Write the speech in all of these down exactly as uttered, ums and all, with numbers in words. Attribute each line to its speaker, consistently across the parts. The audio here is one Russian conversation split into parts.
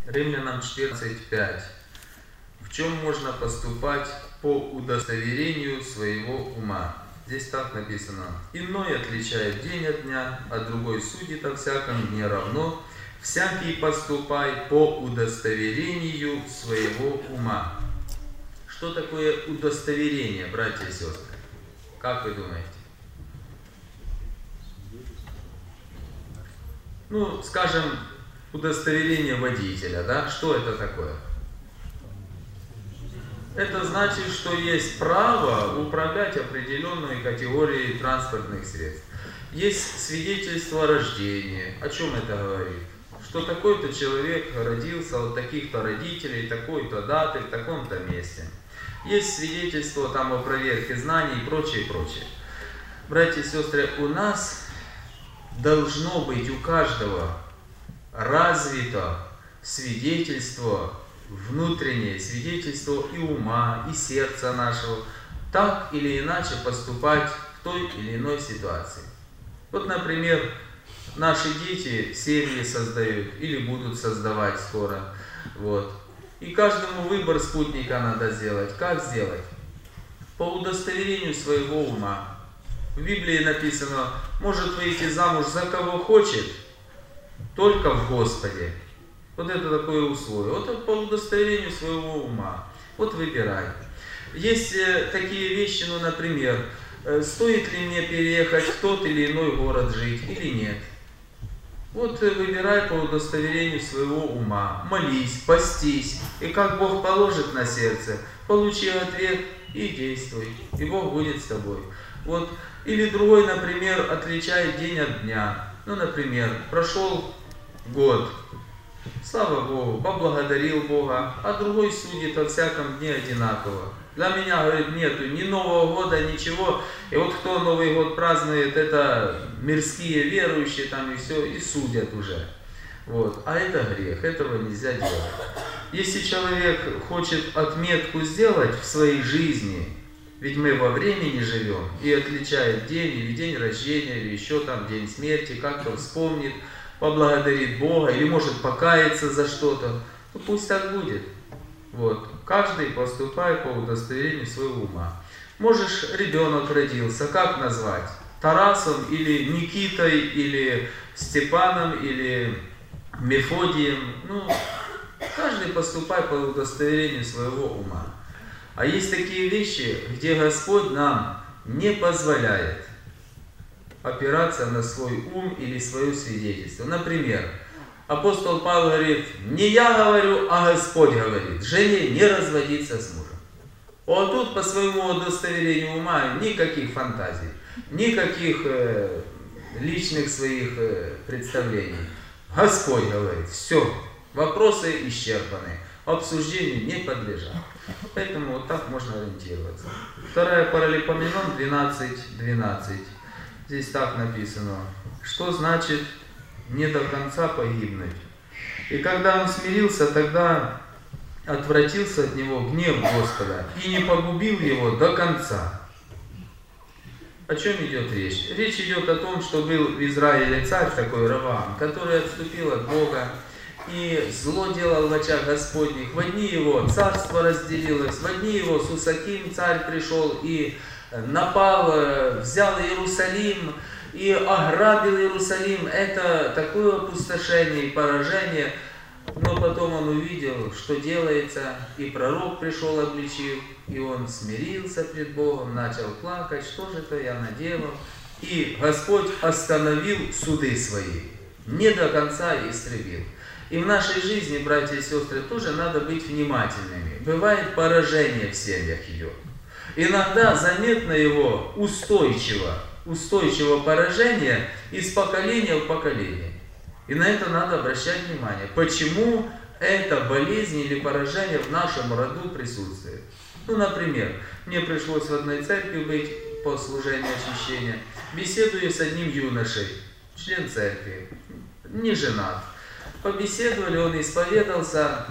Speaker 1: Римлянам четырнадцать пять. В чем можно поступать по удостоверению своего ума? Здесь так написано. Иной отличает день от дня, а другой судит о всяком дне равно. Всякий поступай по удостоверению своего ума. Что такое удостоверение, братья и сестры? Как вы думаете? Ну, скажем, удостоверение водителя, да? Что это такое? Это значит, что есть право управлять определенной категорией транспортных средств. Есть свидетельство о рождении. О чем это говорит? Что такой-то человек родился от таких-то родителей, такой-то даты, в таком-то месте. Есть свидетельство там о проверке знаний и прочее, прочее. Братья и сестры, у нас должно быть у каждого развито свидетельство, внутреннее свидетельство и ума, и сердца нашего, так или иначе поступать в той или иной ситуации. Вот, например, наши дети семьи создают или будут создавать скоро. Вот. И каждому выбор спутника надо сделать. Как сделать? По удостоверению своего ума. В Библии написано, может выйти замуж за кого хочет, только в Господе. Вот это такое условие. Вот по удостоверению своего ума. Вот выбирай. Есть такие вещи, ну, например, стоит ли мне переехать в тот или иной город жить или нет. Вот выбирай по удостоверению своего ума. Молись, постись. И как Бог положит на сердце, получи ответ и действуй. И Бог будет с тобой. Вот. Или другой, например, отличает день от дня. Ну, например, прошел год. Слава Богу, поблагодарил Бога, а другой судит о всяком дне одинаково. Для меня, говорит, нету ни Нового года, ничего. И вот кто Новый год празднует, это мирские верующие там и все, и судят уже. Вот. А это грех, этого нельзя делать. Если человек хочет отметку сделать в своей жизни, ведь мы во времени живем, и отличает день, или день рождения, или еще там день смерти, как-то вспомнит, поблагодарит Бога, или может покаяться за что-то, то пусть так будет. Вот. Каждый поступает по удостоверению своего ума. Можешь, ребенок родился, как назвать? Тарасом, или Никитой, или Степаном, или Мефодием. Ну, каждый поступает по удостоверению своего ума. А есть такие вещи, где Господь нам не позволяет опираться на свой ум или свое свидетельство. Например, апостол Павел говорит, не я говорю, а Господь говорит, жене не разводиться с мужем. А тут по своему удостоверению ума никаких фантазий, никаких э, личных своих э, представлений. Господь говорит, все, вопросы исчерпаны, обсуждению не подлежат. Поэтому вот так можно ориентироваться. Вторая Паралипоменон двенадцать двенадцать. Здесь так написано, что значит не до конца погибнуть. И когда он смирился, тогда отвратился от него гнев Господа и не погубил его до конца. О чем идет речь? Речь идет о том, что был в Израиле царь такой Ровоам, который отступил от Бога и зло делал в очах Господних. В одни его царство разделилось, в одни его Сусаким царь пришел и напал, взял Иерусалим и ограбил Иерусалим. Это такое опустошение и поражение. Но потом он увидел, что делается, и пророк пришел, обличив, и он смирился пред Богом, начал плакать, что же это я наделал. И Господь остановил суды свои, не до конца истребил. И в нашей жизни, братья и сестры, тоже надо быть внимательными. Бывает поражение в семьях идет. Иногда заметно его устойчиво, устойчивое поражение из поколения в поколение. И на это надо обращать внимание. Почему эта болезнь или поражение в нашем роду присутствует? Ну, например, мне пришлось в одной церкви быть по служению очищения. Беседую с одним юношей, член церкви, не женат. Побеседовали, он исповедался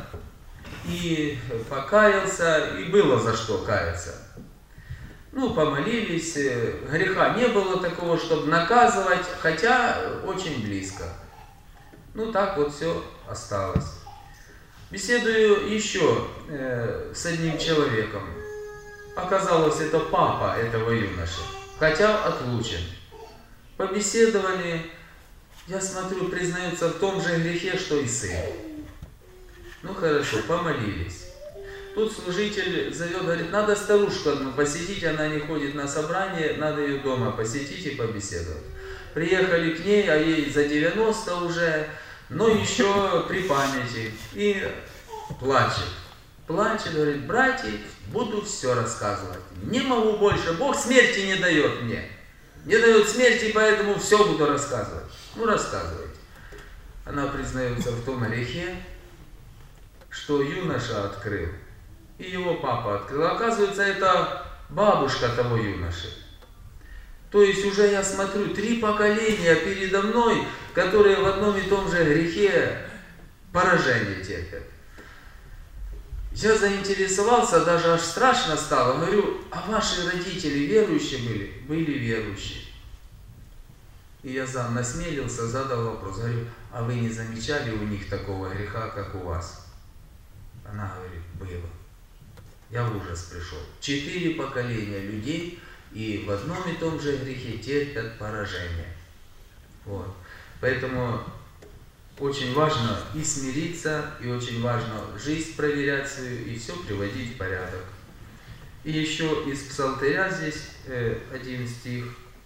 Speaker 1: и покаялся, и было за что каяться. Ну, помолились, греха не было такого, чтобы наказывать, хотя очень близко. Ну, так вот все осталось. Беседую еще э, с одним человеком. Оказалось, это папа этого юноши, хотя отлучен. Побеседовали, я смотрю, признается в том же грехе, что и сын. Ну хорошо, помолились. Тут служитель зовет, говорит, надо старушку одну посетить, она не ходит на собрание, надо ее дома посетить и побеседовать. Приехали к ней, а ей за девяносто уже, но еще при памяти. И плачет. Плачет, говорит, братья, буду все рассказывать. Не могу больше, Бог смерти не дает мне. Не дает смерти, поэтому все буду рассказывать. Ну, рассказывайте. Она признается в том грехе, что юноша открыл. И его папа открыл. Оказывается, это бабушка того юноши. То есть уже я смотрю, три поколения передо мной, которые в одном и том же грехе поражение терпят. Я заинтересовался, даже аж страшно стало. Говорю, а ваши родители верующие были? Были верующие. И я сам насмелился, задал вопрос. Говорю, а вы не замечали у них такого греха, как у вас? Она говорит, было. Я в ужас пришел. Четыре поколения людей и в одном и том же грехе терпят поражение. Вот. Поэтому очень важно и смириться, и очень важно жизнь проверять свою, и все приводить в порядок. И еще из Псалтыря здесь э, один стих.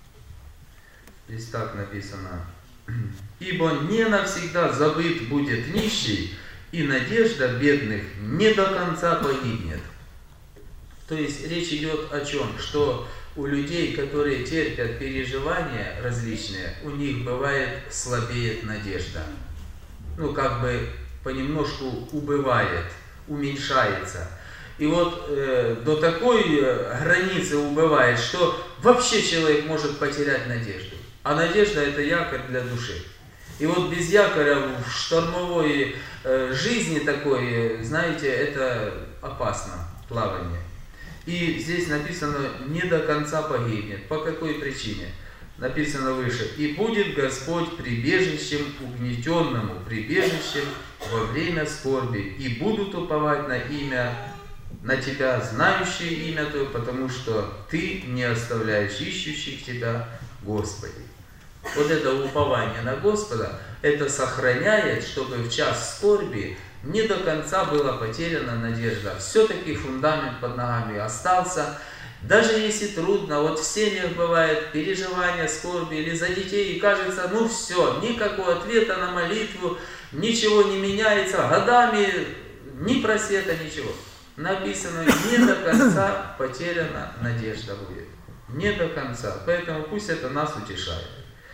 Speaker 1: Здесь так написано. «Ибо не навсегда забыт будет нищий, и надежда бедных не до конца погибнет». То есть речь идет о чем? Что у людей, которые терпят переживания различные, у них бывает слабеет надежда. Ну, как бы понемножку убывает, уменьшается. И вот э, до такой э, границы убывает, что вообще человек может потерять надежду. А надежда – это якорь для души. И вот без якоря в штормовой э, жизни такой, знаете, это опасно, плавание. И здесь написано, не до конца погибнет. По какой причине? Написано выше. И будет Господь прибежищем угнетенному, прибежищем во время скорби. И будут уповать на имя, на Тебя, знающие имя Твое, потому что Ты не оставляешь ищущих Тебя, Господи. Вот это упование на Господа, это сохраняет, чтобы в час скорби не до конца была потеряна надежда. Все-таки фундамент под ногами остался. Даже если трудно, вот в семьях бывает переживания, скорби или за детей, и кажется, ну все, никакого ответа на молитву, ничего не меняется, годами ни просвета, ничего. Написано, не до конца потеряна надежда будет. Не до конца. Поэтому пусть это нас утешает.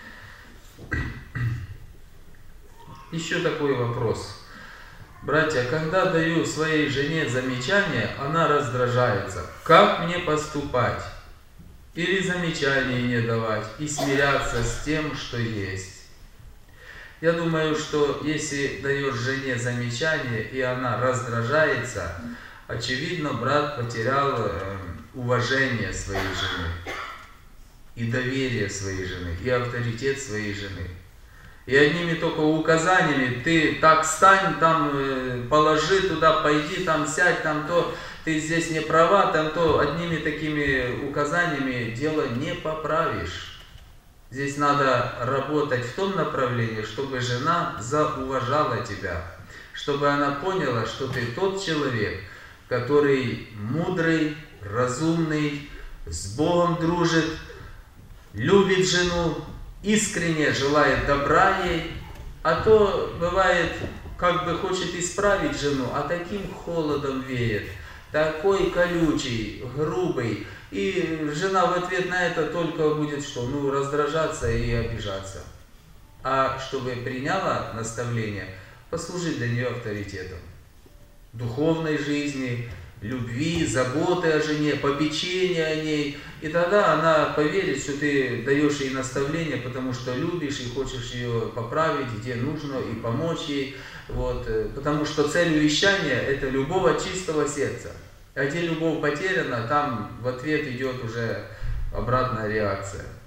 Speaker 1: Еще такой вопрос. Братья, когда даю своей жене замечание, она раздражается. Как мне поступать? Или замечания не давать и смиряться с тем, что есть? Я думаю, что если даешь жене замечание, и она раздражается, очевидно, брат потерял э, уважение своей жены, и доверие своей жены, и авторитет своей жены. И одними только указаниями, ты так стань, там э, положи туда, пойди, там сядь, там то, ты здесь не права, там то, одними такими указаниями дело не поправишь. Здесь надо работать в том направлении, чтобы жена зауважала тебя, чтобы она поняла, что ты тот человек, который мудрый, разумный, с Богом дружит, любит жену, искренне желает добра ей, а то бывает, как бы хочет исправить жену, а таким холодом веет, такой колючий, грубый, и жена в ответ на это только будет что? Ну, раздражаться и обижаться. А чтобы приняла наставление, послужить для нее авторитетом. Духовной жизни, любви, заботы о жене, попечения о ней. И тогда она поверит, что ты даешь ей наставление, потому что любишь и хочешь ее поправить, где нужно, и помочь ей. Вот. Потому что цель увещания – это любовь от чистого сердца. А где любовь потеряна, там в ответ идет уже обратная реакция.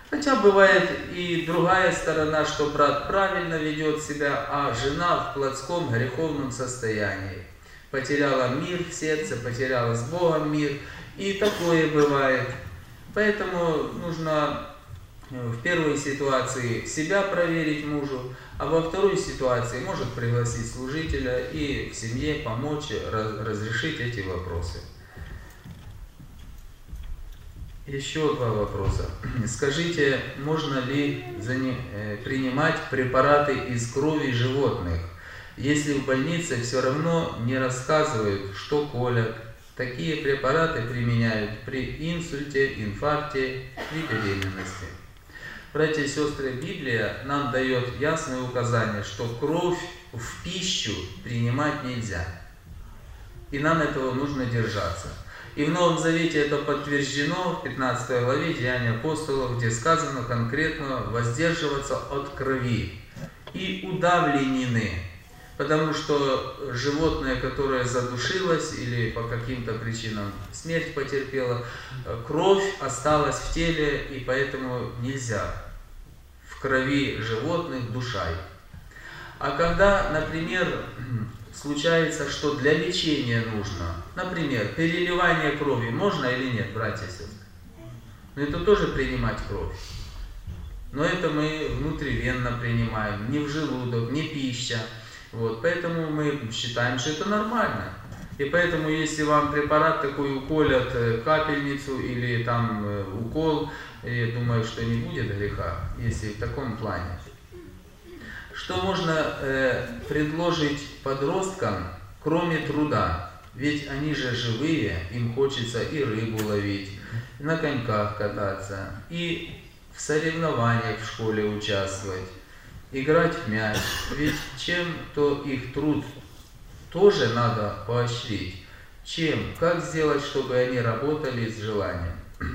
Speaker 1: Хотя бывает и другая сторона, что брат правильно ведет себя, а жена в плотском греховном состоянии. Потеряла мир в сердце, потеряла с Богом мир. И такое бывает. Поэтому нужно в первой ситуации себя проверить мужу, а во второй ситуации может пригласить служителя и в семье помочь разрешить эти вопросы. Еще два вопроса. Скажите, можно ли принимать препараты из крови животных, если в больнице все равно не рассказывают, что колят? Такие препараты применяют при инсульте, инфаркте, при беременности. Братья и сестры, Библия нам дает ясное указание, что кровь в пищу принимать нельзя. И нам этого нужно держаться. И в Новом Завете это подтверждено в пятнадцатой главе Деяний апостолов, где сказано конкретно воздерживаться от крови и удавленины. Потому что животное, которое задушилось или по каким-то причинам смерть потерпело, кровь осталась в теле, и поэтому нельзя в крови животных душать. А когда, например, случается, что для лечения нужно, например, переливание крови, можно или нет, братья и сестры? Но это тоже принимать кровь. Но это мы внутривенно принимаем, не в желудок, не пища. Вот, поэтому мы считаем, что это нормально. И поэтому, если вам препарат такой уколят, капельницу или там укол, я думаю, что не будет греха, если в таком плане. Что можно э, предложить подросткам, кроме труда? Ведь они же живые, им хочется и рыбу ловить, и на коньках кататься, и в соревнованиях в школе участвовать, играть в мяч. Ведь чем-то их труд тоже надо поощрить. Чем? Как сделать, чтобы они работали с желанием?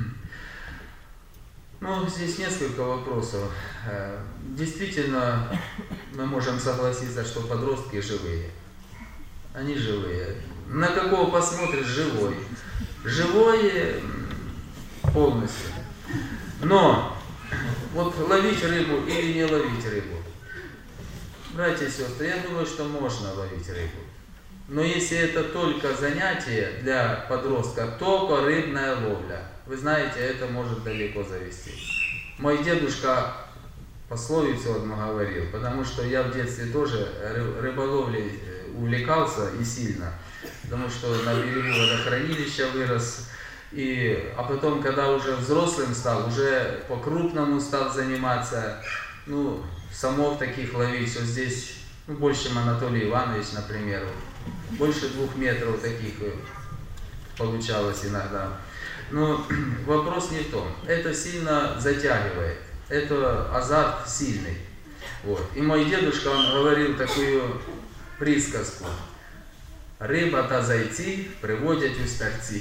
Speaker 1: Ну, здесь несколько вопросов. Действительно, мы можем согласиться, что подростки живые. Они живые. На какого посмотришь, живой. Живой полностью. Но вот ловить рыбу или не ловить рыбу? Братья и сестры, я думаю, что можно ловить рыбу. Но если это только занятие для подростка, только рыбная ловля, вы знаете, это может далеко завести. Мой дедушка пословицу одну говорил, потому что я в детстве тоже рыболовлей увлекался и сильно, потому что на берегу водохранилища вырос, и, а потом, когда уже взрослым стал, уже по-крупному стал заниматься, ну, самов таких ловить, что здесь, ну, больше, чем Анатолий Иванович, например, больше двух метров таких получалось иногда. Но вопрос не в том. Это сильно затягивает. Это азарт сильный. Вот. И мой дедушка, он говорил такую присказку. Рыба-то зайти приводят у старцы.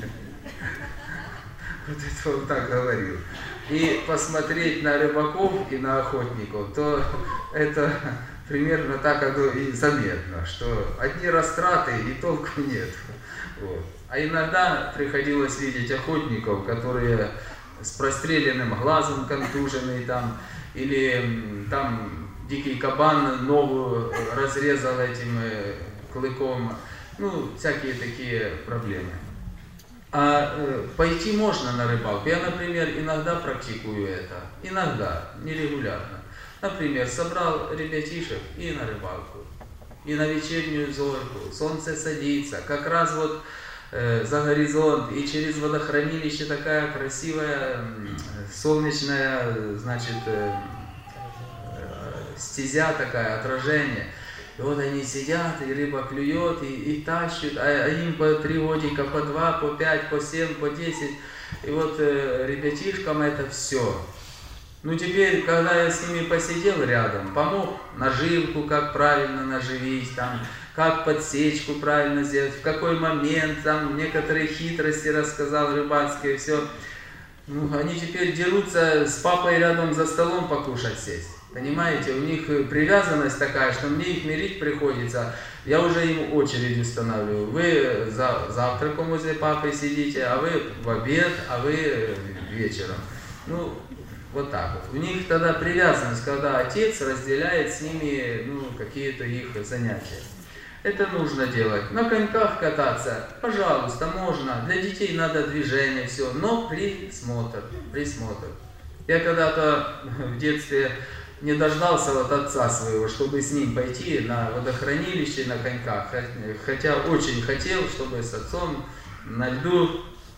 Speaker 1: Вот это он так говорил. И посмотреть на рыбаков и на охотников, то это примерно так оно и заметно, что одни растраты и толку нет. Вот. А иногда приходилось видеть охотников, которые с простреленным глазом контуженный там, или там дикий кабан ногу разрезал этим клыком, ну, всякие такие проблемы. А э, пойти можно на рыбалку. Я, например, иногда практикую это, иногда, нерегулярно. Например, собрал ребятишек и на рыбалку, и на вечернюю зорьку, солнце садится, как раз вот э, за горизонт, и через водохранилище такая красивая э, солнечная, значит, э, э, стезя такая, отражение. И вот они сидят, и рыба клюет, и, и тащат, а, а им по три годика, по два, по пять, по семь, по десять. И вот э, ребятишкам это все. Ну теперь, когда я с ними посидел рядом, помог наживку, как правильно наживить, там, как подсечку правильно сделать, в какой момент, там некоторые хитрости рассказал рыбацкие, все. Ну, они теперь дерутся с папой рядом за столом покушать сесть. Понимаете, у них привязанность такая, что мне их мирить приходится. Я уже им очередь устанавливаю. Вы за завтраком возле папы сидите, а вы в обед, а вы вечером. Ну, Вот так вот. У них тогда привязанность, когда отец разделяет с ними ну, какие-то их занятия. Это нужно делать. На коньках кататься, пожалуйста, можно. Для детей надо движение, все, но присмотр, присмотр. Я когда-то в детстве не дождался вот отца своего, чтобы с ним пойти на водохранилище на коньках. Хотя очень хотел, чтобы с отцом на льду.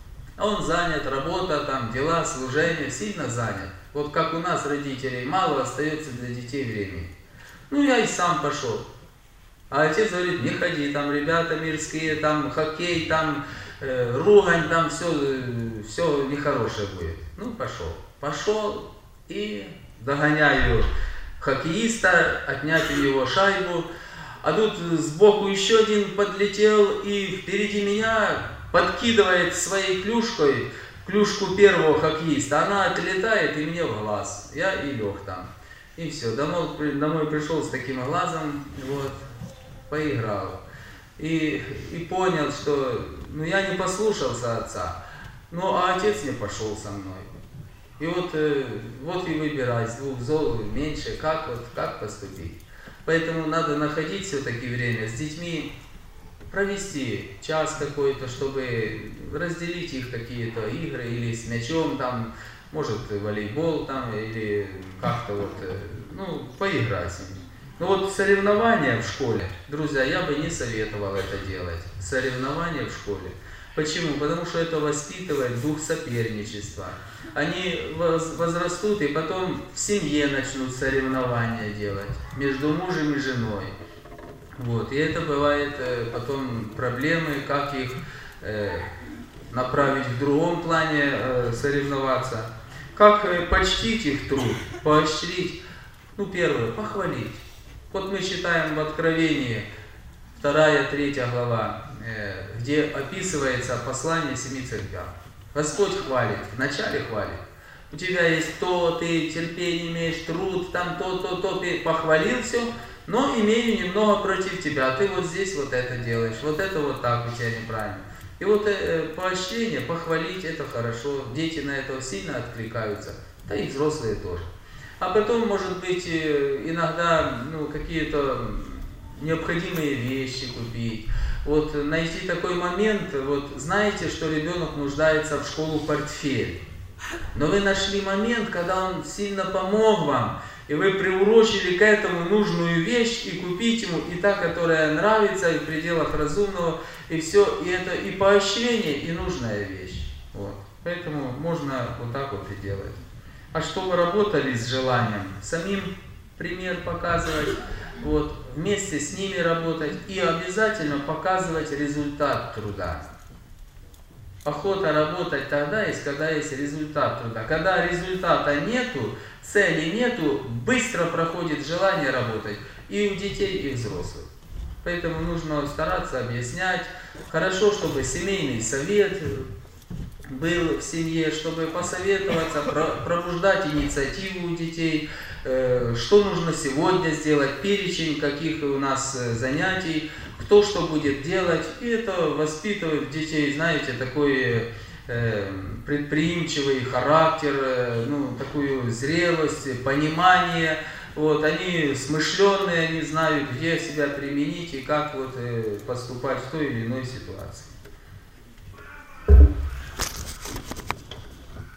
Speaker 1: А он занят, работа, там, дела, служение, сильно занят. Вот как у нас, родителей, мало остается для детей времени. Ну, я и сам пошел. А отец говорит, не ходи, там ребята мирские, там хоккей, там э, ругань, там все, все нехорошее будет. Ну, пошел. Пошел и догоняю хоккеиста, отнять у него шайбу. А тут сбоку еще один подлетел и впереди меня подкидывает своей клюшкой клюшку первого хоккеиста. Она отлетает и мне в глаз. Я и лег там. И все. Домой, домой пришел с таким глазом, вот, поиграл. И, и понял, что ну, я не послушался отца. Ну, а отец не пошел со мной. И вот, вот и выбирай, с двух зол меньше, как, вот, как поступить. Поэтому надо находить все-таки время с детьми, провести час какой-то, чтобы разделить их какие-то игры, или с мячом, там, может, волейбол, там, или как-то вот, ну, поиграть с ними. Но вот соревнования в школе, друзья, я бы не советовал это делать. Соревнования в школе. Почему? Потому что это воспитывает дух соперничества. Они возрастут и потом в семье начнут соревнования делать между мужем и женой. Вот. И это бывает потом проблемы, как их э, направить в другом плане э, соревноваться. Как э, почтить их труд, поощрить. Ну, первое, похвалить. Вот мы читаем в Откровении, вторая, третья глава, э, где описывается послание семи церквям. Господь хвалит, вначале хвалит. У тебя есть то, ты терпение имеешь, труд, там то, то, то, ты похвалил все, но имею немного против тебя. Ты вот здесь вот это делаешь, вот это вот так у тебя неправильно. И вот э, поощрение, похвалить, это хорошо. Дети на это сильно откликаются, да и взрослые тоже. А потом, может быть, иногда ну, какие-то необходимые вещи купить. Вот найти такой момент, вот знаете, что ребенок нуждается в школу портфель. Но вы нашли момент, когда он сильно помог вам, и вы приурочили к этому нужную вещь, и купить ему и та, которая нравится, и в пределах разумного, и все, и это и поощрение, и нужная вещь. Вот. Поэтому можно вот так вот и делать. А чтобы работали с желанием, самим пример показывать, вот, вместе с ними работать и обязательно показывать результат труда. Охота работать тогда есть, когда есть результат труда. Когда результата нету, цели нету, быстро проходит желание работать и у детей, и у взрослых. Поэтому нужно стараться объяснять. Хорошо, чтобы семейный совет был в семье, чтобы посоветоваться, пробуждать инициативу у детей, что нужно сегодня сделать, перечень каких у нас занятий, кто что будет делать. И это воспитывает детей, знаете, такой предприимчивый характер, ну, такую зрелость, понимание. Вот, они смышленые, они знают, где себя применить и как вот поступать в той или иной ситуации.